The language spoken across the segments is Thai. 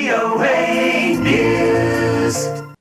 VOA News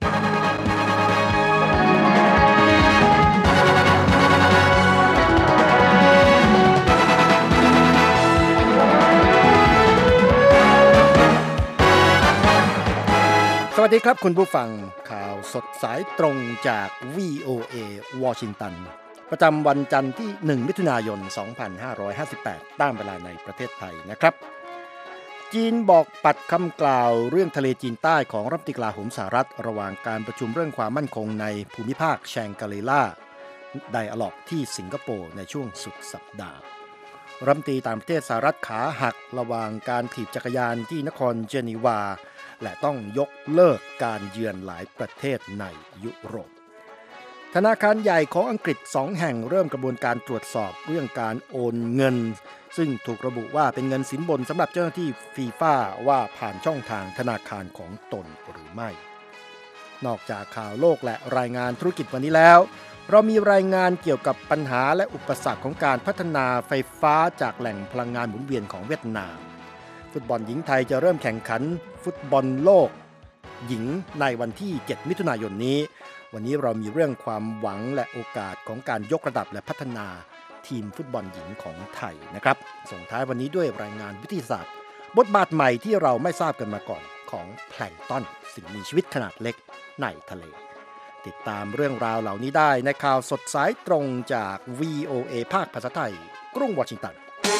สวัสดีครับคุณผู้ฟังข่าวสดสายตรงจาก VOA วอชิงตันประจำวันจันทร์ที่1มิถุนายน2558ตามเวลาในประเทศไทยนะครับจีนบอกปัดคำกล่าวเรื่องทะเลจีนใต้ของรัฐมนตรีกลาโหมสหรัฐระหว่างการประชุมเรื่องความมั่นคงในภูมิภาคแชงกรีลาไดอะล็อกที่สิงคโปร์ในช่วงสุดสัปดาห์รัฐมนตรีต่างประเทศสหรัฐขาหักระหว่างการถีบจักรยานที่นครเจนีวาและต้องยกเลิกการเยือนหลายประเทศในยุโรปธนาคารใหญ่ของอังกฤษ2แห่งเริ่มกระบวนการตรวจสอบเรื่องการโอนเงินซึ่งถูกระบุว่าเป็นเงินสินบนสำหรับเจ้าหน้าที่ฟีฟ่าว่าผ่านช่องทางธนาคารของตนหรือไม่นอกจากข่าวโลกและรายงานธุรกิจวันนี้แล้วเรามีรายงานเกี่ยวกับปัญหาและอุปสรรคของการพัฒนาไฟฟ้าจากแหล่งพลังงานหมุนเวียนของเวียดนามฟุตบอลหญิงไทยจะเริ่มแข่งขันฟุตบอลโลกหญิงในวันที่7มิถุนายนนี้วันนี้เรามีเรื่องความหวังและโอกาสของการยกระดับและพัฒนาทีมฟุตบอลหญิงของไทยนะครับส่งท้ายวันนี้ด้วยรายงานวิทยาศาสตร์บทบาทใหม่ที่เราไม่ทราบกันมาก่อนของแพลงก์ต้นสิ่งมีชีวิตขนาดเล็กในทะเลติดตามเรื่องราวเหล่านี้ได้ในข่าวสดสายตรงจาก VOA ภาคภาษาไทยกรุงวอชิงตัน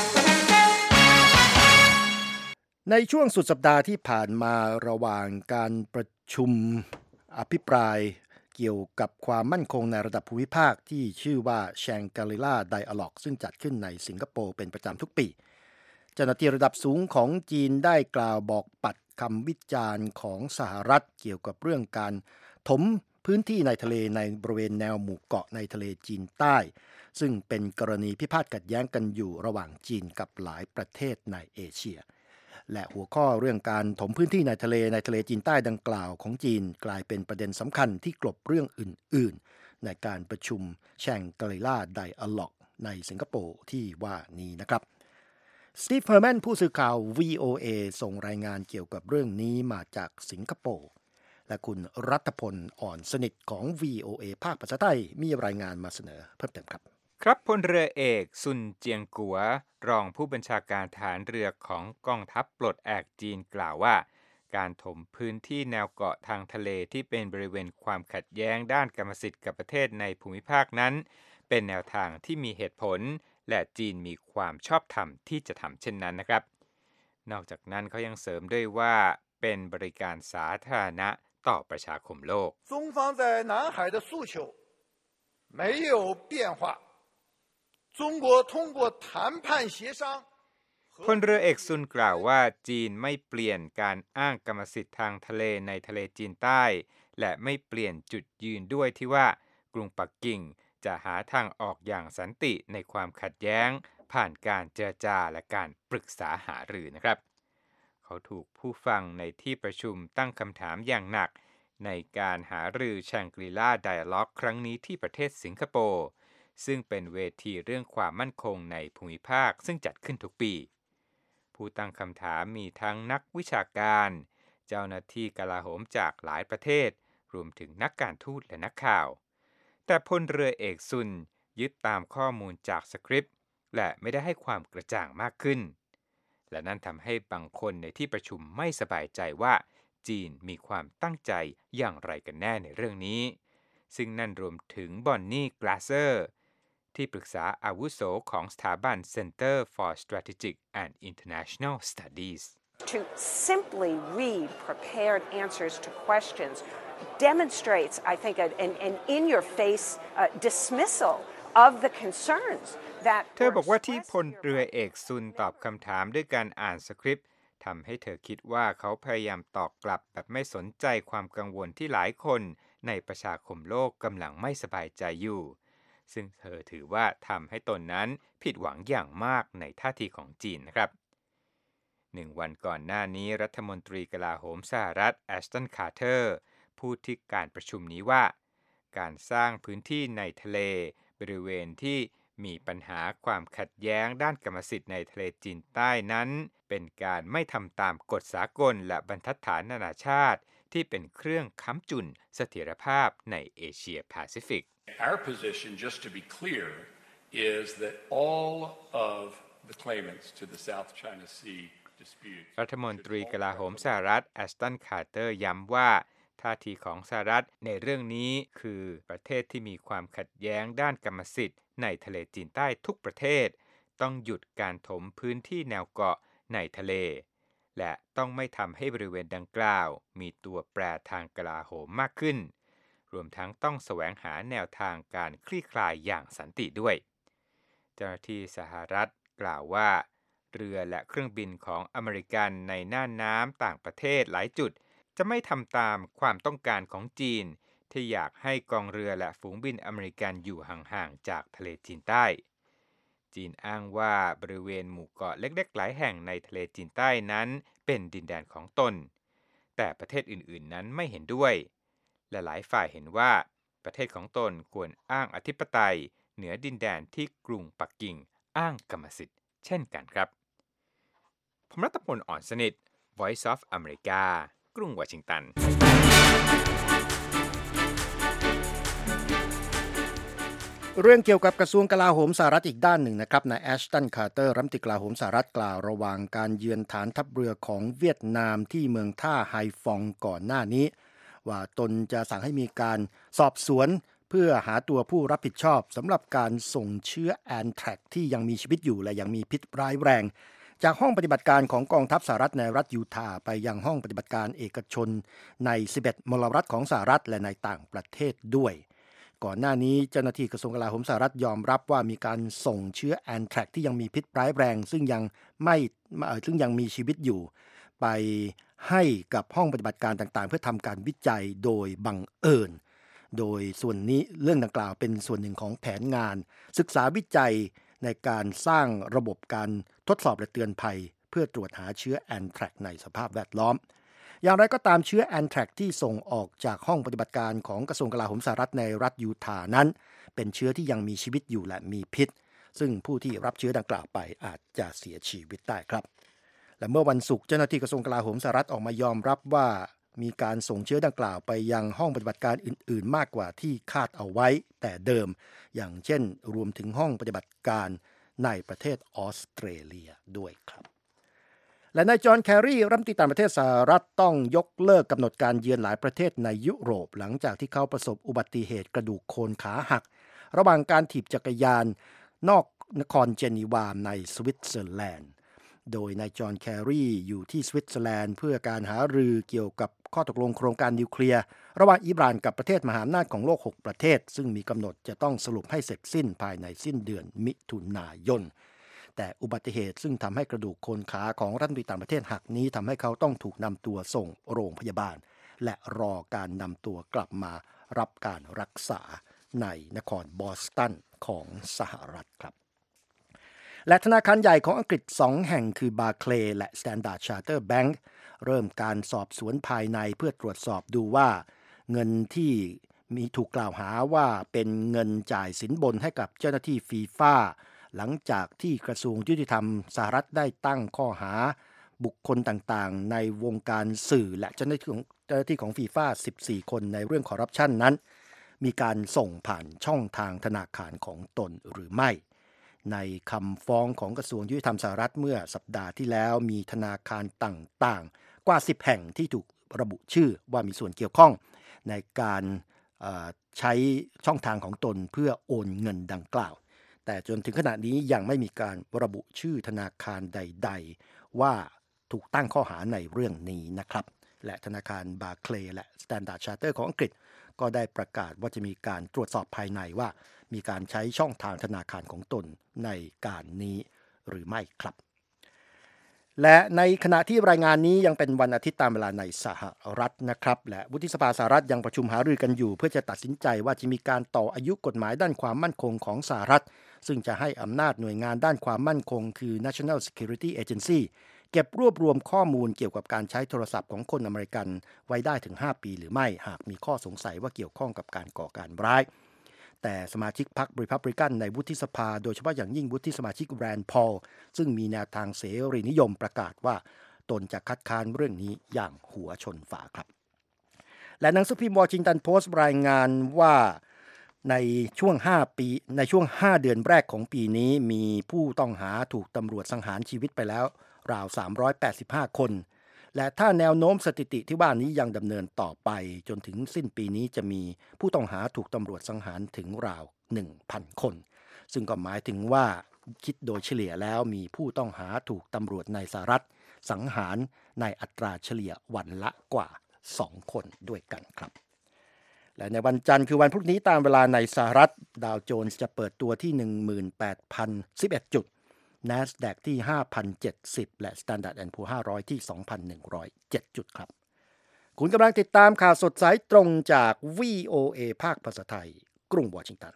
ในช่วงสุดสัปดาห์ที่ผ่านมาระหว่างการประชุมอภิปรายเกี่ยวกับความมั่นคงในระดับภูมิภาคที่ชื่อว่า Shangri-La Dialogue ซึ่งจัดขึ้นในสิงคโปร์เป็นประจำทุกปีเจ้าหน้าที่ระดับสูงของจีนได้กล่าวบอกปัดคำวิจารณ์ของสหรัฐเกี่ยวกับเรื่องการถมพื้นที่ในทะเลในบริเวณแนวหมู่เกาะในทะเลจีนใต้ซึ่งเป็นกรณีพิพาทขัดแย้งกันอยู่ระหว่างจีนกับหลายประเทศในเอเชียและหัวข้อเรื่องการถมพื้นที่ในทะเลจีนใต้ดังกล่าวของจีนกลายเป็นประเด็นสำคัญที่กลบเรื่องอื่นๆในการประชุมแชงกรีลาไดอะล็อกในสิงคโปร์ที่ว่านี้นะครับสตีฟเฮอร์แมนผู้สื่อข่าว VOA ส่งรายงานเกี่ยวกับเรื่องนี้มาจากสิงคโปร์และคุณรัฐพลอ่อนสนิทของ VOA ภาคภาษาไทยมีรายงานมาเสนอเพิ่มเติมครับครับพลเรือเอกซุนเจียงกัวรองผู้บัญชาการทหารเรือของกองทัพปลดแอกจีนกล่าวว่าการถมพื้นที่แนวเกาะทางทะเลที่เป็นบริเวณความขัดแย้งด้านกรรมสิทธิ์กับประเทศในภูมิภาคนั้นเป็นแนวทางที่มีเหตุผลและจีนมีความชอบธรรมที่จะทำเช่นนั้นนะครับนอกจากนั้นเขายังเสริมด้วยว่าเป็นบริการสาธารณะต่อประชาคมโลก中方在南海的诉求没有变化中国通过谈判协商พลเรือเอกซุนกล่าวว่าจีนไม่เปลี่ยนการอ้างกรรมสิทธิ์ทางทะเลในทะเลจีนใต้และไม่เปลี่ยนจุดยืนด้วยที่ว่ากรุงปักกิ่งจะหาทางออกอย่างสันติในความขัดแย้งผ่านการเจรจาและการปรึกษาหารือนะครับเขาถูกผู้ฟังในที่ประชุมตั้งคำถามอย่างหนักในการหารือแชงกรีลาไดอะล็อกครั้งนี้ที่ประเทศสิงคโปร์ซึ่งเป็นเวทีเรื่องความมั่นคงในภูมิภาคซึ่งจัดขึ้นทุกปีผู้ตั้งคำถามมีทั้งนักวิชาการเจ้าหน้าที่กลาโหมจากหลายประเทศรวมถึงนักการทูตและนักข่าวแต่พลเรือเอกซุนยึดตามข้อมูลจากสคริปต์และไม่ได้ให้ความกระจ่างมากขึ้นและนั่นทำให้บางคนในที่ประชุมไม่สบายใจว่าจีนมีความตั้งใจอย่างไรกันแน่ในเรื่องนี้ซึ่งนั่นรวมถึงบอนนี่กลาเซอร์ที่ปรึกษาอาวุโสของสถาบัน Center for Strategic and International Studies To simply read prepared answers to questions demonstrates, I think, an in-your-face dismissal of the concerns that เธอบอกว่าที่พลเรือเอกซุนตอบคำถามด้วยการอ่านสคริปต์ทำให้เธอคิดว่าเขาพยายามตอบกลับแบบไม่สนใจความกังวลที่หลายคนในประชาคมโลกกำลังไม่สบายใจอยู่ซึ่งเธอถือว่าทำให้ตนนั้นผิดหวังอย่างมากในท่าทีของจีนนะครับ1 วันก่อนหน้านี้รัฐมนตรีกลาโหมสหรัฐแอชตันคาร์เตอร์พูดที่การประชุมนี้ว่าการสร้างพื้นที่ในทะเลบริเวณที่มีปัญหาความขัดแย้งด้านกรรมสิทธิ์ในทะเลจีนใต้นั้นเป็นการไม่ทำตามกฎสากลและบรรทัดฐานนานาชาติที่เป็นเครื่องค้ำจุนเสถียรภาพในเอเชียแปซิฟิก Our position, just to be clear, is that all of the claimants to the South China Sea dispute รัฐมนตรีกลาโหมสหรัฐแอชตันคาร์เตอร์ย้ำว่าท่าทีของสหรัฐในเรื่องนี้คือประเทศที่มีความขัดแย้งด้านกรรมสิทธิ์ในทะเลจีนใต้ทุกประเทศต้องหยุดการถมพื้นที่แนวเกาะในทะเลและต้องไม่ทำให้บริเวณดังกล่าวมีตัวแปรทางกลาโหมมากขึ้นรวมทั้งต้องแสวงหาแนวทางการคลี่คลายอย่างสันติด้วยเจ้าหน้าที่สหรัฐกล่าวว่าเรือและเครื่องบินของอเมริกันในน่านน้ำต่างประเทศหลายจุดจะไม่ทำตามความต้องการของจีนที่อยากให้กองเรือและฝูงบินอเมริกันอยู่ห่างๆจากทะเลจีนใต้จีนอ้างว่าบริเวณหมู่เกาะเล็กๆหลายแห่งในทะเลจีนใต้นั้นเป็นดินแดนของตนแต่ประเทศอื่นๆนั้นไม่เห็นด้วยและหลายฝ่ายเห็นว่าประเทศของตนควรอ้างอธิปไตยเหนือดินแดนที่กรุงปักกิ่งอ้างกรรมสิทธิ์เช่นกันครับผมรัตพล อ่อนสนิท Voice of America กรุงวอชิงตันเรื่องเกี่ยวกับกระทรวงกลาโหมสหรัฐอีกด้านหนึ่งนะครับนายแอชตันคาร์เตอร์รัฐมนตรีกลาโหมสหรัฐกล่าวระหว่างการเยือนฐานทัพเรือของเวียดนามที่เมืองท่าไฮฟองก่อนหน้านี้ว่าตนจะสั่งให้มีการสอบสวนเพื่อหาตัวผู้รับผิดชอบสำหรับการส่งเชื้อแอนแทรกที่ยังมีชีวิตอยู่และยังมีพิษร้ายแรงจากห้องปฏิบัติการของกองทัพสหรัฐในรัฐยูทาห์ไปยังห้องปฏิบัติการเอกชนใน11มลรัฐของสหรัฐและในต่างประเทศด้วยก่อนหน้านี้เจ้าหน้าที่กระทรวงกลาโหมสหรัฐยอมรับว่ามีการส่งเชื้อแอนแทรกที่ยังมีพิษร้ายแรงซึ่งยังมีชีวิตอยู่ไปให้กับห้องปฏิบัติการต่างๆเพื่อทำการวิจัยโดยบังเอิญโดยส่วนนี้เรื่องดังกล่าวเป็นส่วนหนึ่งของแผนงานศึกษาวิจัยในการสร้างระบบการทดสอบและเตือนภัยเพื่อตรวจหาเชื้อแอนแทรกในสภาพแวดล้อมอย่างไรก็ตามเชื้อแอนแทรกที่ส่งออกจากห้องปฏิบัติการของกระทรวงกลาโหมสหรัฐในรัฐยูทาห์นั้นเป็นเชื้อที่ยังมีชีวิตอยู่และมีพิษซึ่งผู้ที่รับเชื้อดังกล่าวไปอาจจะเสียชีวิตได้ครับและเมื่อวันศุกร์เจ้าหน้าที่กระทรวงกลาโหมสหรัฐออกมายอมรับว่ามีการส่งเชื้อดังกล่าวไปยังห้องปฏิบัติการอื่นๆมากกว่าที่คาดเอาไว้แต่เดิมอย่างเช่นรวมถึงห้องปฏิบัติการในประเทศออสเตรเลียด้วยครับและนายจอห์นแครีรัฐมนตรีต่างประเทศสหรัฐต้องยกเลิกกำหนดการเยือนหลายประเทศในยุโรปหลังจากที่เขาประสบอุบัติเหตุกระดูกโคนขาหักระหว่างการถีบจักรยานนอกนครเจนีวาในสวิตเซอร์แลนด์โดยนายจอห์นแครีอยู่ที่สวิตเซอร์แลนด์เพื่อการหารือเกี่ยวกับข้อตกลงโครงการนิวเคลียร์ระหว่างอิหร่านกับประเทศมหาอำนาจของโลก6ประเทศซึ่งมีกำหนดจะต้องสรุปให้เสร็จสิ้นภายในสิ้นเดือนมิถุนายนแต่อุบัติเหตุซึ่งทำให้กระดูกโคนขาของรัฐมนตรีต่างประเทศหักนี้ทำให้เขาต้องถูกนำตัวส่งโรงพยาบาลและรอการนำตัวกลับมารับการรักษาในนครบอสตันของสหรัฐครับและธนาคารใหญ่ของอังกฤษ2แห่งคือ Barclays และ Standard Chartered Bank เริ่มการสอบสวนภายในเพื่อตรวจสอบดูว่าเงินที่มีถูกกล่าวหาว่าเป็นเงินจ่ายสินบนให้กับเจ้าหน้าที่ฟีฟ่าหลังจากที่กระทรวงยุติธรรมสหรัฐได้ตั้งข้อหาบุคคลต่างๆในวงการสื่อและเจ้าหน้าที่ของฟีฟ่า14คนในเรื่องคอร์รัปชันนั้นมีการส่งผ่านช่องทางธนาคารของตนหรือไม่ในคำฟ้องของกระทรวงยุติธรรมสหรัฐเมื่อสัปดาห์ที่แล้วมีธนาคารต่างๆกว่า10แห่งที่ถูกระบุชื่อว่ามีส่วนเกี่ยวข้องในการใช้ช่องทางของตนเพื่อโอนเงินดังกล่าวแต่จนถึงขณะนี้ยังไม่มีการระบุชื่อธนาคารใดๆว่าถูกตั้งข้อหาในเรื่องนี้นะครับและธนาคาร Barclays และ Standard Chartered ของอังกฤษก็ได้ประกาศว่าจะมีการตรวจสอบภายในว่ามีการใช้ช่องทางธนาคารของตนในการนี้หรือไม่ครับและในขณะที่รายงานนี้ยังเป็นวันอาทิตย์ตามเวลาในสหรัฐนะครับและวุฒิสภาสหรัฐยังประชุมหารือกันอยู่เพื่อจะตัดสินใจว่าจะมีการต่ออายุกฎหมายด้านความมั่นคงของสหรัฐซึ่งจะให้อำนาจหน่วยงานด้านความมั่นคงคือ National Security Agency เก็บรวบรวมข้อมูลเกี่ยวกับการใช้โทรศัพท์ของคนอเมริกันไว้ได้ถึง5ปีหรือไม่หากมีข้อสงสัยว่าเกี่ยวข้องกับการก่อการร้ายแต่สมาชิกพรรครีพับลิกันในวุฒิสภาโดยเฉพาะอย่างยิ่งวุฒิสมาชิกแรนด์พอลซึ่งมีแนวทางเสรีนิยมประกาศว่าตนจะคัดค้านเรื่องนี้อย่างหัวชนฝาครับและหนังสือพิมพ์วอชิงตันโพสต์รายงานว่าในช่วง5 เดือนแรกของปีนี้มีผู้ต้องหาถูกตำรวจสังหารชีวิตไปแล้วราว385 คนและถ้าแนวโน้มสถิติที่ว่านี้ยังดำเนินต่อไปจนถึงสิ้นปีนี้จะมีผู้ต้องหาถูกตำรวจสังหารถึงราว 1,000 คนซึ่งก็หมายถึงว่าคิดโดยเฉลี่ยแล้วมีผู้ต้องหาถูกตำรวจในสหรัฐสังหารในอัตราเฉลี่ยวันละกว่า2 คนด้วยกันครับและในวันจันทร์คือวันพรุ่งนี้ตามเวลาในสหรัฐดาวโจนส์จะเปิดตัวที่ 18,011 จุด NASDAQ ที่ 5,070 และ Standard & Poor's 500 ที่ 2,107 จุดครับคุณกำลังติดตามข่าวสดสายตรงจาก VOA ภาคภาษาไทยกรุงวอชิงตัน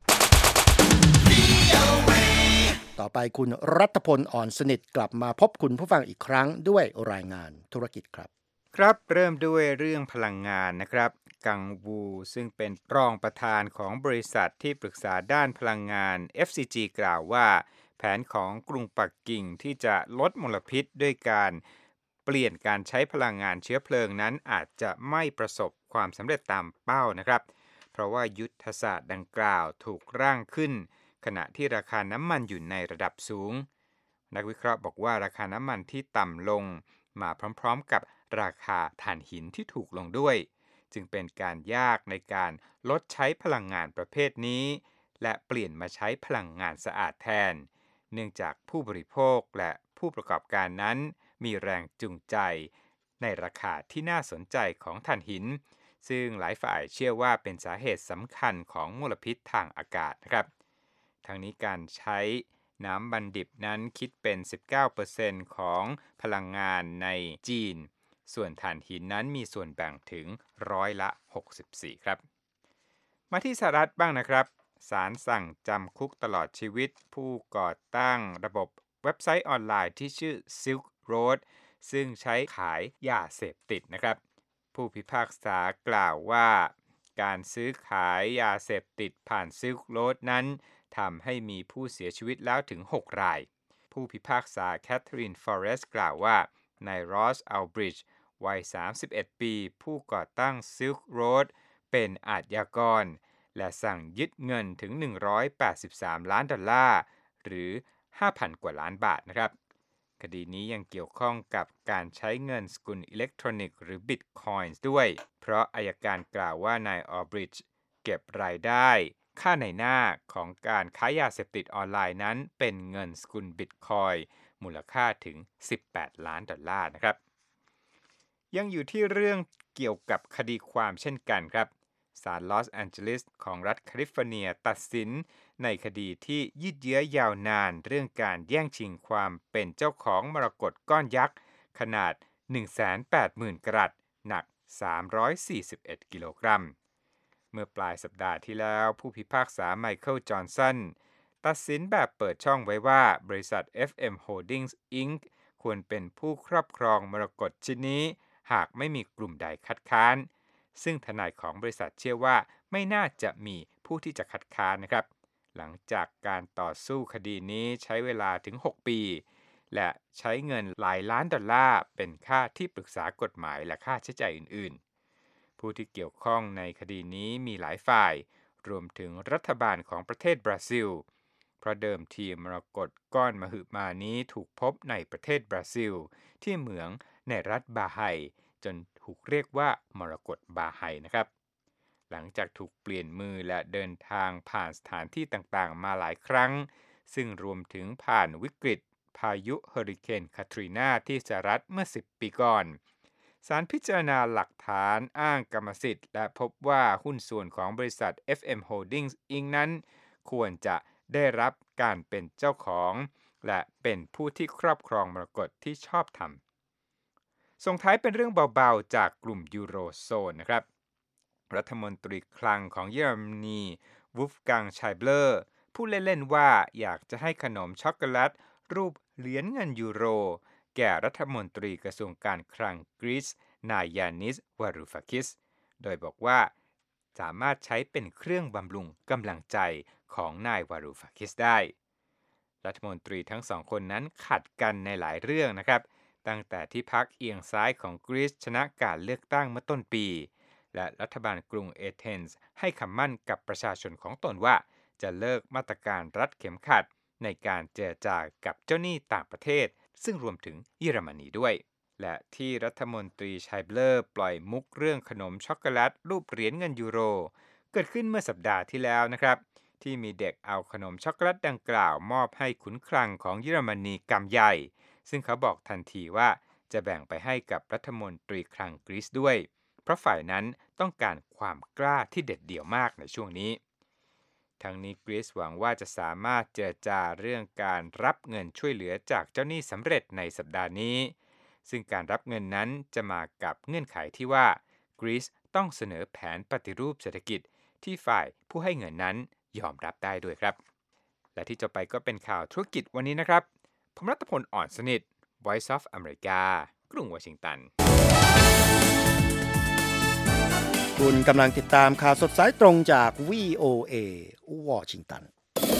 ต่อไปคุณรัฐพลอ่อนสนิทกลับมาพบคุณผู้ฟังอีกครั้งด้วยรายงานธุรกิจครับครับเริ่มด้วยเรื่องพลังงานนะครับกังวูซึ่งเป็นรองประธานของบริษัทที่ปรึกษาด้านพลังงาน FCG กล่าวว่าแผนของกรุงปักกิ่งที่จะลดมลพิษด้วยการเปลี่ยนการใช้พลังงานเชื้อเพลิงนั้นอาจจะไม่ประสบความสำเร็จตามเป้านะครับเพราะว่ายุทธศาสตร์ดังกล่าวถูกร่างขึ้นขณะที่ราคาน้ำมันอยู่ในระดับสูงนักวิเคราะห์บอกว่าราคาน้ำมันที่ต่ำลงมาพร้อมๆกับราคาถ่านหินที่ถูกลงด้วยจึงเป็นการยากในการลดใช้พลังงานประเภทนี้และเปลี่ยนมาใช้พลังงานสะอาดแทนเนื่องจากผู้บริโภคและผู้ประกอบการนั้นมีแรงจูงใจในราคาที่น่าสนใจของถ่านหินซึ่งหลายฝ่ายเชื่อว่าเป็นสาเหตุสำคัญของมลพิษทางอากาศนะครับทั้งนี้การใช้น้ำมันดิบนั้นคิดเป็น 19% ของพลังงานในจีนส่วนถ่านหินนั้นมีส่วนแบ่งถึง64%ครับมาที่สหรัฐบ้างนะครับศาลสั่งจำคุกตลอดชีวิตผู้ก่อตั้งระบบเว็บไซต์ออนไลน์ที่ชื่อ Silk Road ซึ่งใช้ขายยาเสพติดนะครับผู้พิพากษากล่าวว่าการซื้อขายยาเสพติดผ่าน Silk Road นั้นทำให้มีผู้เสียชีวิตแล้วถึง6 รายผู้พิพากษาแคทเธอรีนฟอเรสต์กล่าวว่านายรอสอัลบริดจ์วัย31 ปีผู้ก่อตั้ง Silk Road เป็นอาชญากรและสั่งยึดเงินถึง$183 ล้านหรือ 5,000 กว่าล้านบาทนะครับคดีนี้ยังเกี่ยวข้องกับการใช้เงินสกุลอิเล็กทรอนิกส์หรือ Bitcoin ด้วยเพราะอัยการกล่าวว่านายอัลบริดจ์เก็บรายได้ค่าในหน้าของการค้ายาเสพติดออนไลน์นั้นเป็นเงินสกุล Bitcoin มูลค่าถึง$18 ล้านนะครับยังอยู่ที่เรื่องเกี่ยวกับคดีความเช่นกันครับศาลลอสแอนเจลิสของรัฐแคลิฟอร์เนียตัดสินในคดีที่ยืดเยื้อยาวนานเรื่องการแย่งชิงความเป็นเจ้าของมรกตก้อนยักษ์ขนาด 180,000 กรัตหนัก341 กิโลกรัมเมื่อปลายสัปดาห์ที่แล้วผู้พิพากษาไมเคิลจอห์นสันตัดสินแบบเปิดช่องไว้ว่าบริษัท FM Holdings Inc. ควรเป็นผู้ครอบครองมรกตชิ้นนี้หากไม่มีกลุ่มใดคัดค้านซึ่งทนายของบริษัทเชื่อว่าไม่น่าจะมีผู้ที่จะคัดค้านนะครับหลังจากการต่อสู้คดีนี้ใช้เวลาถึง6 ปีและใช้เงินหลายล้านดอลลาร์เป็นค่าที่ปรึกษากฎหมายและค่าใช้จ่ายอื่นๆผู้ที่เกี่ยวข้องในคดีนี้มีหลายฝ่ายรวมถึงรัฐบาลของประเทศบราซิลเพราะเดิมทีมรกตก้อนมหึมานี้ถูกพบในประเทศบราซิลที่เหมืองในรัฐบาไฮจนถูกเรียกว่ามรกตบาไฮนะครับหลังจากถูกเปลี่ยนมือและเดินทางผ่านสถานที่ต่างๆมาหลายครั้งซึ่งรวมถึงผ่านวิกฤตพายุเฮอริเคนคาทรีนาที่สหรัฐเมื่อ10 ปีก่อนศาลพิจารณาหลักฐานอ้างกรรมสิทธิ์และพบว่าหุ้นส่วนของบริษัท FM Holdings Inc. นั้นควรจะได้รับการเป็นเจ้าของและเป็นผู้ที่ครอบครองมรกตที่ชอบธรรมส่งท้ายเป็นเรื่องเบาๆจากกลุ่มยูโรโซนนะครับรัฐมนตรีคลังของเยอรมนีวูฟกังไชเบลอร์พูดเล่นๆว่าอยากจะให้ขนมช็อกโกแลตรูปเหรียญเงินยูโรแก่รัฐมนตรีกระทรวงการคลังกรีซนายานิสวารูฟาคิสโดยบอกว่าสามารถใช้เป็นเครื่องบำรุงกำลังใจของนายวารูฟาคิสได้รัฐมนตรีทั้งสองคนนั้นขัดกันในหลายเรื่องนะครับตั้งแต่ที่พรรคเอียงซ้ายของกรีซชนะการเลือกตั้งเมื่อต้นปีและรัฐบาลกรุงเอเธนส์ให้คำมั่นกับประชาชนของตนว่าจะเลิกมาตรการรัดเข็มขัดในการเจรจากับเจ้าหนี้ต่างประเทศซึ่งรวมถึงเยอรมนีด้วยและที่รัฐมนตรีไชเบลอร์ปล่อยมุกเรื่องขนมช็อกโกแลตรูปเหรียญเงินยูโรเกิดขึ้นเมื่อสัปดาห์ที่แล้วนะครับที่มีเด็กเอาขนมช็อกโกแลตดังกล่าวมอบให้ขุนคลังของเยอรมนีกำใหญ่ซึ่งเขาบอกทันทีว่าจะแบ่งไปให้กับรัฐมนตรีคลังกรีซด้วยเพราะฝ่ายนั้นต้องการความกล้าที่เด็ดเดี่ยวมากในช่วงนี้ทั้งนี้กรีซหวังว่าจะสามารถเจรจาเรื่องการรับเงินช่วยเหลือจากเจ้าหนี้สำเร็จในสัปดาห์นี้ซึ่งการรับเงินนั้นจะมากับเงื่อนไขที่ว่ากรีซต้องเสนอแผนปฏิรูปเศรษฐกิจที่ฝ่ายผู้ให้เงินนั้นยอมรับได้ด้วยครับและที่จบไปก็เป็นข่าวธุรกิจวันนี้นะครับผมรัตพล อ่อนสนิท Voice of America กรุงวอชิงตันคุณกำลังติดตามข่าวสดสายตรงจาก VOA วอชิงตัน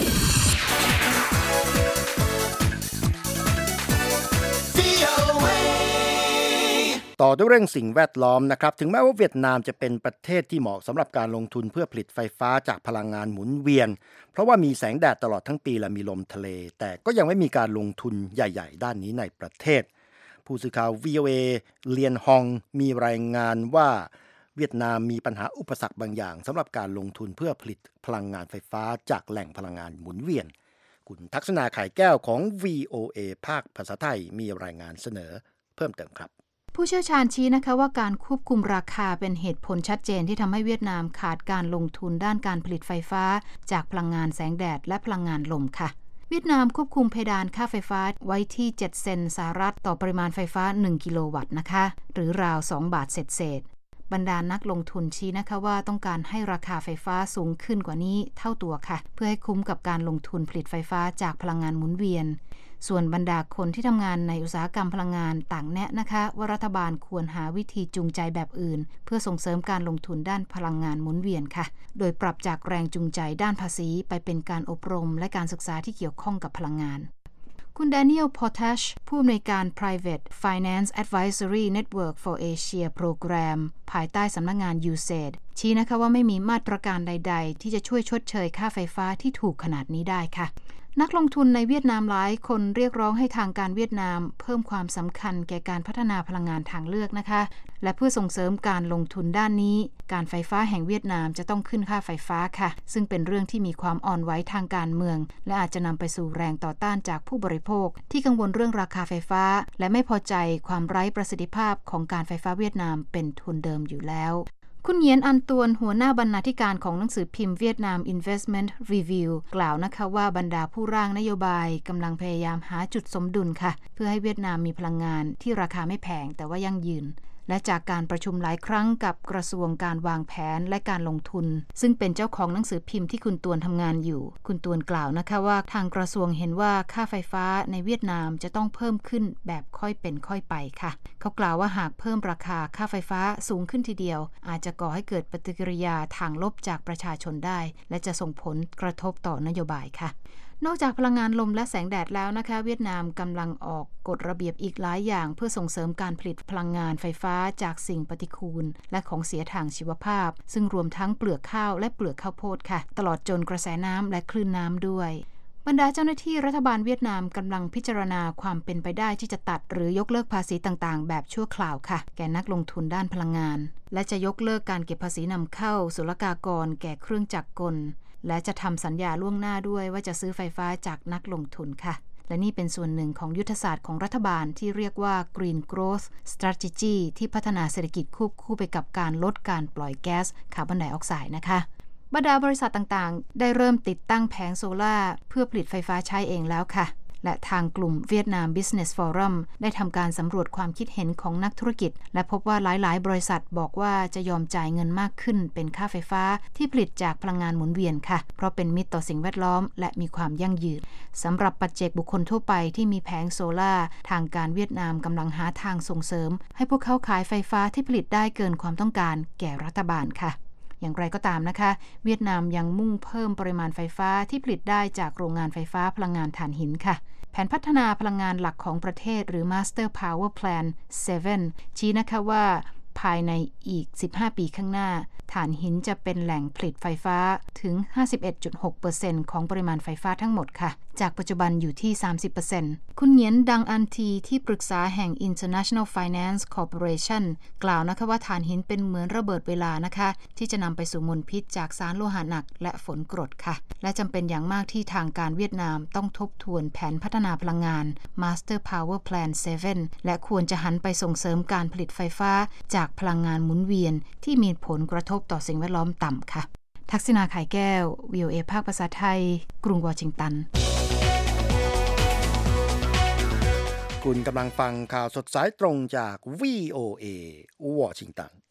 ต่อด้วยเรื่องสิ่งแวดล้อมนะครับถึงแม้ว่าเวียดนามจะเป็นประเทศที่เหมาะสำหรับการลงทุนเพื่อผลิตไฟฟ้าจากพลังงานหมุนเวียนเพราะว่ามีแสงแดดตลอดทั้งปีและมีลมทะเลแต่ก็ยังไม่มีการลงทุนใหญ่ๆด้านนี้ในประเทศผู้สื่อข่าว VOA เลียนฮองมีรายงานว่าเวียดนามมีปัญหาอุปสรรคบางอย่างสำหรับการลงทุนเพื่อผลิตพลังงานไฟฟ้าจากแหล่งพลังงานหมุนเวียนคุณทักษณาไข่แก้วของ VOA ภาคภาษาไทยมีรายงานเสนอเพิ่มเติมครับผู้เชี่ยวชาญชี้นะคะว่าการควบคุมราคาเป็นเหตุผลชัดเจนที่ทำให้เวียดนามขาดการลงทุนด้านการผลิตไฟฟ้าจากพลังงานแสงแดดและพลังงานลมค่ะเวียดนามควบคุมเพดานค่าไฟฟ้าไว้ที่7 เซนต์สหรัฐต่อปริมาณไฟฟ้า1กิโลวัตต์นะคะหรือราว2 บาทเศษบรรดานักลงทุนชี้นะคะว่าต้องการให้ราคาไฟฟ้าสูงขึ้นกว่านี้เท่าตัวค่ะเพื่อให้คุ้มกับการลงทุนผลิตไฟฟ้าจากพลังงานหมุนเวียนส่วนบรรดาคนที่ทำงานในอุตสาหกรรมพลังงานต่างแนะนะคะว่ารัฐบาลควรหาวิธีจูงใจแบบอื่นเพื่อส่งเสริมการลงทุนด้านพลังงานหมุนเวียนค่ะโดยปรับจากแรงจูงใจด้านภาษีไปเป็นการอบรมและการศึกษาที่เกี่ยวข้องกับพลังงานคุณ Daniel Potash ผู้อำนวยการ Private Finance Advisory Network for Asia Program ภายใต้สำนักงาน USAID ชี้นะคะว่าไม่มีมาตรการใดๆที่จะช่วยชดเชยค่าไฟฟ้าที่ถูกขนาดนี้ได้ค่ะนักลงทุนในเวียดนามหลายคนเรียกร้องให้ทางการเวียดนามเพิ่มความสำคัญแก่การพัฒนาพลังงานทางเลือกนะคะและเพื่อส่งเสริมการลงทุนด้านนี้การไฟฟ้าแห่งเวียดนามจะต้องขึ้นค่าไฟฟ้าค่ะซึ่งเป็นเรื่องที่มีความอ่อนไหวทางการเมืองและอาจจะนำไปสู่แรงต่อต้านจากผู้บริโภคที่กังวลเรื่องราคาไฟฟ้าและไม่พอใจความไร้ประสิทธิภาพของการไฟฟ้าเวียดนามเป็นทุนเดิมอยู่แล้วคุณเหยียนอันตวนหัวหน้าบรรณาธิการของหนังสือพิมพ์เวียดนาม Investment Review กล่าวนะคะว่าบรรดาผู้ร่างนโยบายกำลังพยายามหาจุดสมดุลค่ะเพื่อให้เวียดนามมีพลังงานที่ราคาไม่แพงแต่ว่ายั่งยืนและจากการประชุมหลายครั้งกับกระทรวงการวางแผนและการลงทุนซึ่งเป็นเจ้าของหนังสือพิมพ์ที่คุณตวนทำงานอยู่คุณตวนกล่าวนะคะว่าทางกระทรวงเห็นว่าค่าไฟฟ้าในเวียดนามจะต้องเพิ่มขึ้นแบบค่อยเป็นค่อยไปค่ะเขากล่าวว่าหากเพิ่มราคาค่าไฟฟ้าสูงขึ้นทีเดียวอาจจะก่อให้เกิดปฏิกิริยาทางลบจากประชาชนได้และจะส่งผลกระทบต่อนโยบายค่ะนอกจากพลังงานลมและแสงแดดแล้วนะคะเวียดนามกำลังออกกฎระเบียบอีกหลายอย่างเพื่อส่งเสริมการผลิตพลังงานไฟฟ้าจากสิ่งปฏิกูลและของเสียทางชีวภาพซึ่งรวมทั้งเปลือกข้าวและเปลือกข้าวโพดค่ะตลอดจนกระแสน้ำและคลื่นน้ำด้วยบรรดาเจ้าหน้าที่รัฐบาลเวียดนามกำลังพิจารณาความเป็นไปได้ที่จะตัดหรือยกเลิกภาษีต่างๆแบบชั่วคราวค่ะแก่นักลงทุนด้านพลังงานและจะยกเลิกการเก็บภาษีนำเข้าศุลกากรแก่เครื่องจักรกลและจะทำสัญญาล่วงหน้าด้วยว่าจะซื้อไฟฟ้าจากนักลงทุนค่ะและนี่เป็นส่วนหนึ่งของยุทธศาสตร์ของรัฐบาลที่เรียกว่า Green Growth Strategy ที่พัฒนาเศรษฐกิจควบคู่ไปกับการลดการปล่อยแก๊สคาร์บอนไดออกไซด์นะคะบรรดาบริษัทต่างๆได้เริ่มติดตั้งแผงโซล่าเพื่อผลิตไฟฟ้าใช้เองแล้วค่ะและทางกลุ่ม Vietnam Business Forum ได้ทำการสำรวจความคิดเห็นของนักธุรกิจและพบว่าหลายๆบริษัทบอกว่าจะยอมจ่ายเงินมากขึ้นเป็นค่าไฟฟ้าที่ผลิตจากพลังงานหมุนเวียนค่ะเพราะเป็นมิตรต่อสิ่งแวดล้อมและมีความยั่งยืนสำหรับปัจเจกบุคคลทั่วไปที่มีแผงโซล่าทางการเวียดนามกำลังหาทางส่งเสริมให้พวกเขาขายไฟฟ้าที่ผลิตได้เกินความต้องการแก่รัฐบาลค่ะอย่างไรก็ตามนะคะเวียดนามยังมุ่งเพิ่มปริมาณไฟฟ้าที่ผลิตได้จากโรงงานไฟฟ้าพลังงานถ่านหินค่ะแผนพัฒนาพลังงานหลักของประเทศหรือ Master Power Plan 7 ชี้นะคะว่าภายในอีก 15 ปีข้างหน้าถ่านหินจะเป็นแหล่งผลิตไฟฟ้าถึง 51.6% ของปริมาณไฟฟ้าทั้งหมดค่ะจากปัจจุบันอยู่ที่ 30% คุณเหงียนดังอันทีที่ปรึกษาแห่ง International Finance Corporation กล่าวนะคะว่าถ่านหินเป็นเหมือนระเบิดเวลานะคะที่จะนำไปสู่มลพิษจากสารโลหะหนักและฝนกรดค่ะและจำเป็นอย่างมากที่ทางการเวียดนามต้องทบทวนแผนพัฒนาพลังงาน Master Power Plan 7 และควรจะหันไปส่งเสริมการผลิตไฟฟ้าจากพลังงานหมุนเวียนที่มีผลกระทบต่อสิ่งแวดล้อมต่ำค่ะทักษิณา ไข่แก้ว VOA ภาคภาษาไทยกรุงวอชิงตันคุณกำลังฟังข่าวสดสายตรงจาก VOA วอชิงตัน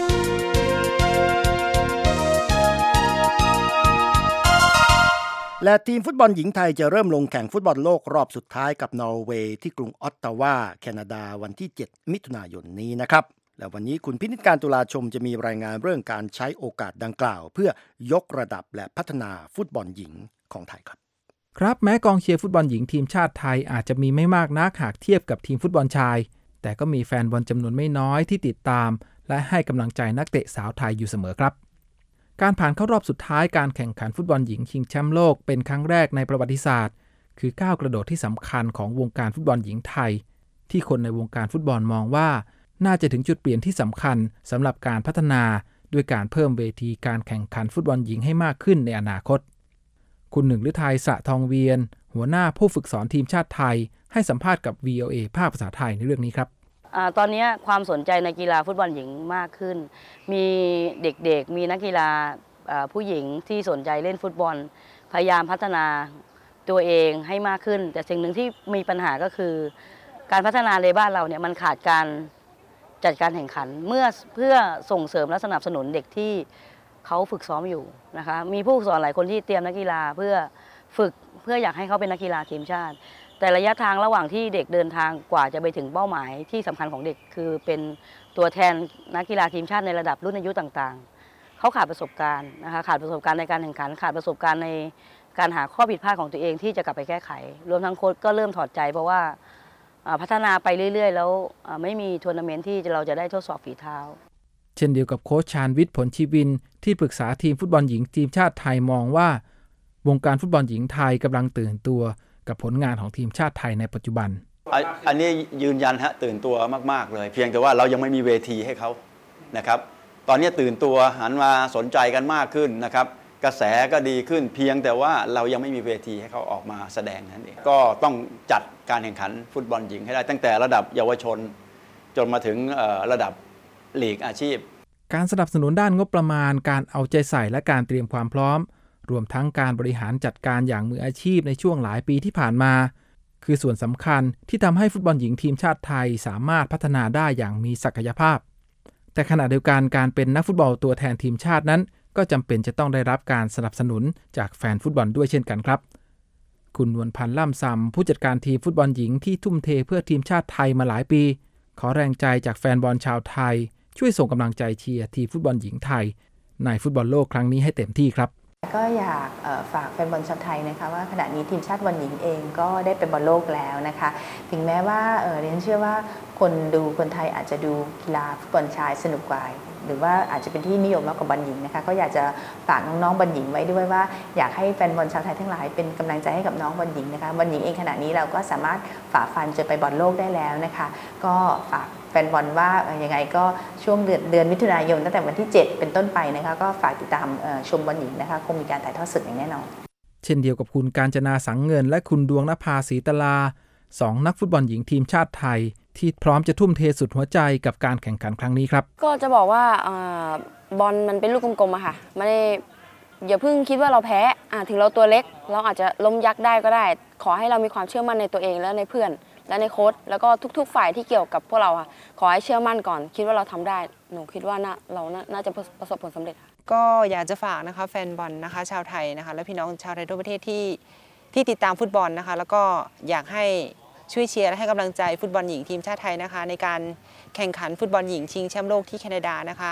และทีมฟุตบอลหญิงไทยจะเริ่มลงแข่งฟุตบอลโลกรอบสุดท้ายกับนอร์เวย์ที่กรุงออตตาวาแคนาดาวันที่ 7 มิถุนายนนี้นะครับและวันนี้คุณพินิจการตุลาชมจะมีรายงานเรื่องการใช้โอกาสดังกล่าวเพื่อยกระดับและพัฒนาฟุตบอลหญิงของไทยครับแม้กองเชียร์ฟุตบอลหญิงทีมชาติไทยอาจจะมีไม่มากนักหากเทียบกับทีมฟุตบอลชายแต่ก็มีแฟนบอลจำนวนไม่น้อยที่ติดตามและให้กำลังใจนักเตะสาวไทยอยู่เสมอครับการผ่านเข้ารอบสุดท้ายการแข่งขันฟุตบอลหญิงชิงแชมป์โลกเป็นครั้งแรกในประวัติศาสตร์คือก้าวกระโดดที่สำคัญของวงการฟุตบอลหญิงไทยที่คนในวงการฟุตบอลมองว่าน่าจะถึงจุดเปลี่ยนที่สำคัญสำหรับการพัฒนาด้วยการเพิ่มเวทีการแข่งขันฟุตบอลหญิงให้มากขึ้นในอนาคตคุณหนึ่งฤทัย สะทองเวียนหัวหน้าผู้ฝึกสอนทีมชาติไทยให้สัมภาษณ์กับ VOA ภาคภาษาไทยในเรื่องนี้ครับตอนนี้ความสนใจในกีฬาฟุตบอลหญิงมากขึ้นมีเด็กๆมีนักกีฬาผู้หญิงที่สนใจเล่นฟุตบอลพยายามพัฒนาตัวเองให้มากขึ้นแต่สิ่งหนึ่งที่มีปัญหาก็คือการพัฒนาในบ้านเราเนี่ยมันขาดการจัดการแข่งขันเพื่อส่งเสริมและสนับสนุนเด็กที่เขาฝึกซ้อมอยู่นะคะมีผู้ฝึกสอนหลายคนที่เตรียมนักกีฬาเพื่อฝึกเพื่ออยากให้เขาเป็นนักกีฬาทีมชาติแต่ระยะทางระหว่างที่เด็กเดินทางกว่าจะไปถึงเป้าหมายที่สำคัญของเด็กคือเป็นตัวแทนนักกีฬาทีมชาติในระดับรุ่นอายุต่างๆเขาขาดประสบการณ์นะคะขาดประสบการณ์ในการแข่งขันขาดประสบการณ์ในการหาข้อผิดพลาดของตัวเองที่จะกลับไปแก้ไขรวมทั้งโค้ชก็เริ่มถอดใจเพราะว่าพัฒนาไปเรื่อยๆแล้วไม่มีทัวร์นาเมนต์ที่เราจะได้ทดสอบฝีเท้าเช่นเดียวกับโค้ชชาญวิทย์ผลชีวินที่ปรึกษาทีมฟุตบอลหญิงทีมชาติไทยมองว่าวงการฟุตบอลหญิงไทยกำลังตื่นตัวกับผลงานของทีมชาติไทยในปัจจุบันอันนี้ยืนยันตื่นตัวมากๆเลยเพียงแต่ว่าเรายังไม่มีเวทีให้เขานะครับตอนนี้ตื่นตัวหันมาสนใจกันมากขึ้นนะครับกระแสก็ดีขึ้นเพียงแต่ว่าเรายังไม่มีเวทีให้เขาออกมาแสดงนั่นเองก็ต้องจัดการแข่งขันฟุตบอลหญิงให้ได้ตั้งแต่ระดับเยาวชนจนมาถึงระดับลีกอาชีพการสนับสนุนด้านงบประมาณการเอาใจใส่และการเตรียมความพร้อมรวมทั้งการบริหารจัดการอย่างมืออาชีพในช่วงหลายปีที่ผ่านมาคือส่วนสำคัญที่ทำให้ฟุตบอลหญิงทีมชาติไทยสามารถพัฒนาได้อย่างมีศักยภาพแต่ขณะเดียวกันการเป็นนักฟุตบอลตัวแทนทีมชาตินั้นก็จำเป็นจะต้องได้รับการสนับสนุนจากแฟนฟุตบอลด้วยเช่นกันครับคุณนวลพันธ์ล่ำซำผู้จัดการทีมฟุตบอลหญิงที่ทุ่มเทเพื่อทีมชาติไทยมาหลายปีขอแรงใจจากแฟนบอลชาวไทยช่วยส่งกำลังใจเชียร์ทีมฟุตบอลหญิงไทยในฟุตบอลโลกครั้งนี้ให้เต็มที่ครับก็อยากฝากแฟนบอลชาวไทยนะคะว่าขณะนี้ทีมชาติบอลหญิงเองก็ได้ไปบอลโลกแล้วนะคะถึงแม้ว่าเรียนเชื่อว่าคนไทยอาจจะดูกีฬาฟุตบอลชายสนุกกว่าหรือว่าอาจจะเป็นที่นิยมมากกว่าบอลหญิงนะคะก็อยากจะฝากน้องๆบอลหญิงไว้ด้วยว่าอยากให้แฟนบอลชาวไทยทั้งหลายเป็นกำลังใจให้กับน้องบอลหญิงนะคะบอลหญิงเองขณะนี้เราก็สามารถฝ่าฟันจนไปบอลโลกได้แล้วนะคะก็ฝากแฟนบอลว่ายังไงก็ช่วงเดือนมิถุนายนตั้งแต่วันที่7เป็นต้นไปนะคะก็ฝากติดตามชมบอลหญิงนะคะคงมีการถ่ายทอดสดอย่างแน่นอนเช่นเดียวกับคุณกาญจนาสังเงินและคุณดวงนภาศรีตลา2นักฟุตบอลหญิงทีมชาติไทยที่พร้อมจะทุ่มเทสุดหัวใจกับการแข่งขันครั้งนี้ครับก็จะบอกว่าบอลมันเป็นลูกกลมๆอะค่ะไม่ได้อย่าเพิ่งคิดว่าเราแพ้ถึงเราตัวเล็กเราอาจจะล้มยักษ์ได้ก็ได้ขอให้เรามีความเชื่อมั่นในตัวเองและในเพื่อนและในโค้ชแล้วก็ทุกๆฝ่ายที่เกี่ยวกับพวกเราค่ะขอให้เชื่อมั่นก่อนคิดว่าเราทำได้หนูคิดว่าเราน่าจะประสบผลสำเร็จก็อยากจะฝากนะคะแฟนบอลนะคะชาวไทยนะคะและพี่น้องชาวไทยทั่วประเทศที่ติดตามฟุตบอลนะคะแล้วก็อยากให้ช่วยเชียร์และให้กำลังใจฟุตบอลหญิงทีมชาติไทยนะคะในการแข่งขันฟุตบอลหญิงชิงแชมป์โลกที่แคนาดานะคะ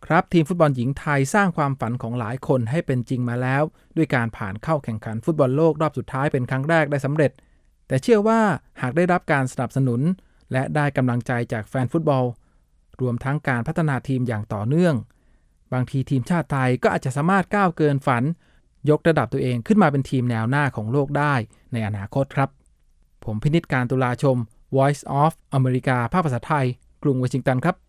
ครับทีมฟุตบอลหญิงไทยสร้างความฝันของหลายคนให้เป็นจริงมาแล้วด้วยการผ่านเข้าแข่งขันฟุตบอลโลกรอบสุดท้ายเป็นครั้งแรกได้สำเร็จแต่เชื่อว่าหากได้รับการสนับสนุนและได้กำลังใจจากแฟนฟุตบอลรวมทั้งการพัฒนาทีมอย่างต่อเนื่องบางทีทีมชาติไทยก็อาจจะสามารถก้าวเกินฝันยกระดับตัวเองขึ้นมาเป็นทีมแนวหน้าของโลกได้ในอนาคตครับผมพินิจการตุลาชม Voice of อเมริกาภาคภาษาไทยกรุงวอชิงตันครับ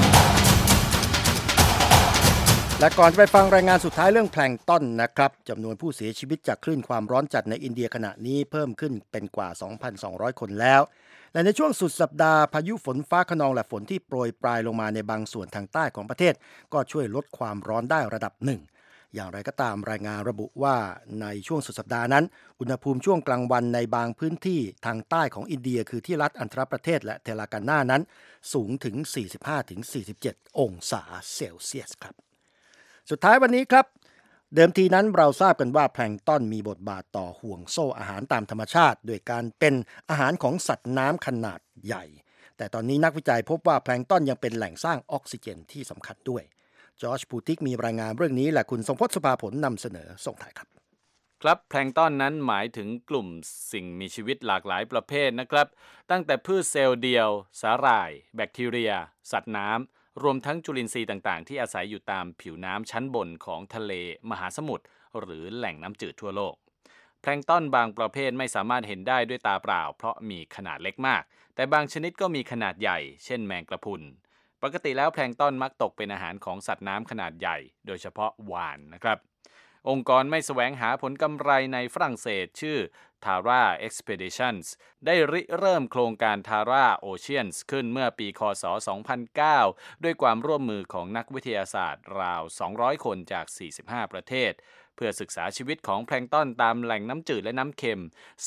และก่อนจะไปฟังรายงานสุดท้ายเรื่องแพลงก์ตอนนะครับจำนวนผู้เสียชีวิตจากคลื่นความร้อนจัดในอินเดียขณะนี้เพิ่มขึ้นเป็นกว่า 2,200 คนแล้วและในช่วงสุดสัปดาห์พายุฝนฟ้าคะนองและฝนที่โปรยปลายลงมาในบางส่วนทางใต้ของประเทศก็ช่วยลดความร้อนได้ระดับหนึ่งอย่างไรก็ตามรายงานระบุว่าในช่วงสุดสัปดาห์นั้นอุณหภูมิช่วงกลางวันในบางพื้นที่ทางใต้ของอินเดียคือที่รัฐอันธรประเทศและเทลากานานั้นสูงถึง 45-47 องศาเซลเซียสครับสุดท้ายวันนี้ครับเดิมทีนั้นเราทราบกันว่าแพลงก์ตอนมีบทบาทต่อห่วงโซ่อาหารตามธรรมชาติโดยการเป็นอาหารของสัตว์น้ำขนาดใหญ่แต่ตอนนี้นักวิจัยพบว่าแพลงก์ตอนยังเป็นแหล่งสร้างออกซิเจนที่สำคัญด้วยจอร์จปูติกมีรายงานเรื่องนี้และคุณทรงพจน์ สุภาผลนำเสนอส่งถ่ายครับครับแพลงก์ตอนนั้นหมายถึงกลุ่มสิ่งมีชีวิตหลากหลายประเภทนะครับตั้งแต่พืชเซลล์เดียวสาหร่ายแบคทีเรียสัตว์น้ำรวมทั้งจุลินทรีย์ต่างๆที่อาศัยอยู่ตามผิวน้ำชั้นบนของทะเลมหาสมุทรหรือแหล่งน้ำจืดทั่วโลกแพลงก์ตอนบางประเภทไม่สามารถเห็นได้ด้วยตาเปล่าเพราะมีขนาดเล็กมากแต่บางชนิดก็มีขนาดใหญ่เช่นแมงกระพรุนปกติแล้วแพลงก์ตอนมักตกเป็นอาหารของสัตว์น้ำขนาดใหญ่โดยเฉพาะวาฬนะครับองค์กรไม่แสวงหาผลกำไรในฝรั่งเศสชื่อ Tara Expeditions ได้ริเริ่มโครงการ Tara Oceans ขึ้นเมื่อปีค.ศ. 2009 ด้วยความร่วมมือของนักวิทยาศาสตร์ราว 200 คนจาก 45 ประเทศเพื่อศึกษาชีวิตของแพลงก์ตอนตามแหล่งน้ำจืดและน้ำเค็ม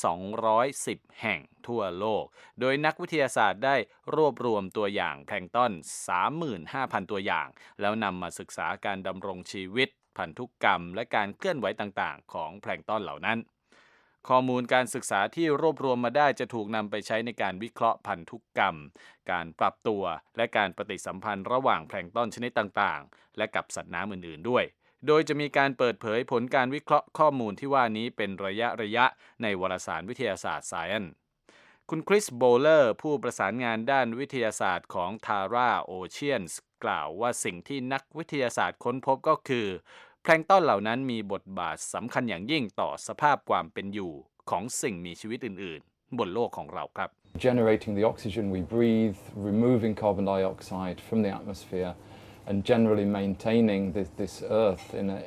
210 แห่งทั่วโลกโดยนักวิทยาศาสตร์ได้รวบรวมตัวอย่างแพลงก์ตอน 35,000 ตัวอย่างแล้วนำมาศึกษาการดำรงชีวิตพันธุกรรมและการเคลื่อนไหวต่างๆของแพลงก์ตอนเหล่านั้นข้อมูลการศึกษาที่รวบรวมมาได้จะถูกนำไปใช้ในการวิเคราะห์พันธุกรรมการปรับตัวและการปฏิสัมพันธ์ระหว่างแพลงก์ตอนชนิดต่างๆและกับสัตว์น้ำอื่นๆด้วยโดยจะมีการเปิดเผยผลการวิเคราะห์ข้อมูลที่ว่านี้เป็นระยะในวารสารวิทยาศาสตร์ Science คุณคริสโบเลอร์ผู้ประสานงานด้านวิทยาศาสตร์ของ Tara Oceans กล่าวว่าสิ่งที่นักวิทยาศาสตร์ค้นพบก็คือแพลงก์ตอนเหล่านั้นมีบทบาทสำคัญอย่างยิ่งต่อสภาพความเป็นอยู่ของสิ่งมีชีวิตอื่นๆบนโลกของเราครับ Generating the oxygen we breathe, removing carbon dioxide from the atmosphere, and generally maintaining this Earth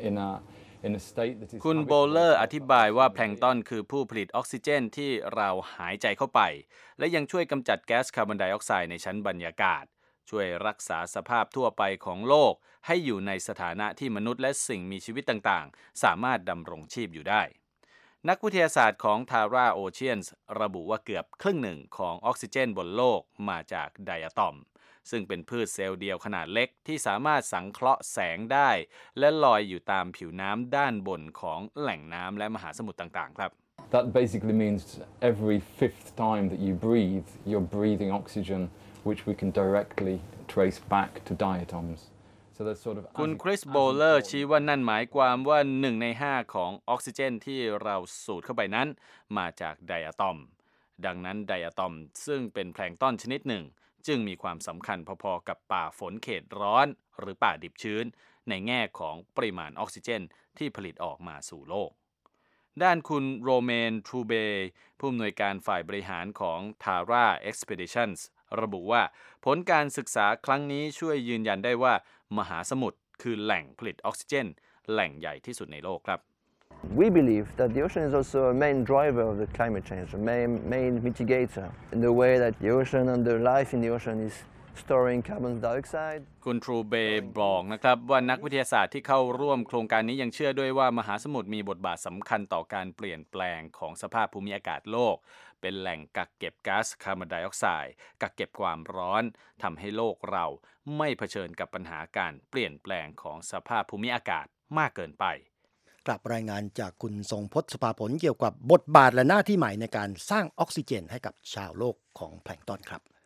in a state that is คุณโบเลอร์อธิบายว่าแพลงก์ตอนคือผู้ผลิตออกซิเจนที่เราหายใจเข้าไปและยังช่วยกำจัดแก๊สคาร์บอนไดออกไซด์ในชั้นบรรยากาศช่วยรักษาสภาพทั่วไปของโลกให้อยู่ในสถานะที่มนุษย์และสิ่งมีชีวิตต่างๆสามารถดำรงชีพอยู่ได้นักวิทยาศาสตร์ของ Tara Oceans ระบุว่าเกือบครึ่งหนึ่งของออกซิเจนบนโลกมาจากไดอะตอมซึ่งเป็นพืชเซลล์เดียวขนาดเล็กที่สามารถสังเคราะห์แสงได้และลอยอยู่ตามผิวน้ำด้านบนของแหล่งน้ำและมหาสมุทรต่างๆครับ That basically means every fifth time that you breathe, you're breathing oxygen, which we can directly trace back to diatoms. คุณคริสโบเลอร์ชี้ว่านั่นหมายความว่า1 ใน 5ของออกซิเจนที่เราสูดเข้าไปนั้นมาจากไดอะตอมดังนั้นไดอะตอมซึ่งเป็นแพลงก์ตอนชนิดหนึ่งจึงมีความสำคัญพอๆกับป่าฝนเขตร้อนหรือป่าดิบชื้นในแง่ของปริมาณออกซิเจนที่ผลิตออกมาสู่โลกด้านคุณโรเมนทรูเบย์ผู้อำนวยการฝ่ายบริหารของ Tara Expeditions ระบุว่าผลการศึกษาครั้งนี้ช่วยยืนยันได้ว่ามหาสมุทรคือแหล่งผลิตออกซิเจนแหล่งใหญ่ที่สุดในโลกครับ We believe that the ocean is also a main driver of the climate change, a main mitigator in the way that the ocean and the life in the ocean is storing carbon dioxide. คุณทรูเบย์บอกนะครับว่านักวิทยาศาสตร์ที่เข้าร่วมโครงการนี้ยังเชื่อด้วยว่ามหาสมุทรมีบทบาทสำคัญต่อการเปลี่ยนแปลงของสภาพภูมิอากาศโลกเป็นแหล่งกักเก็บก๊าซคาร์บอนไดออกไซด์กักเก็บความร้อนทำให้โลกเราไม่เผชิญกับปัญหาการเปลี่ยนแปลงของสภาพภูมิอากาศมากเกินไปกลับรายงานจากคุณทรงพจน์ สุภาผลเกี่ยวกับบทบาทและหน้าที่ใหม่ในการสร้างออกซิเจนให้กับชาวโลกของแพลงก์ตอนครับ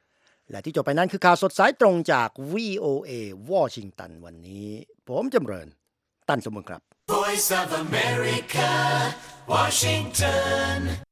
และที่จบไปนั้นคือข่าวสดสายตรงจาก VOA วอชิงตันวันนี้ผมจำเริญตันสมบูรณ์ครับ Voice of America, Washington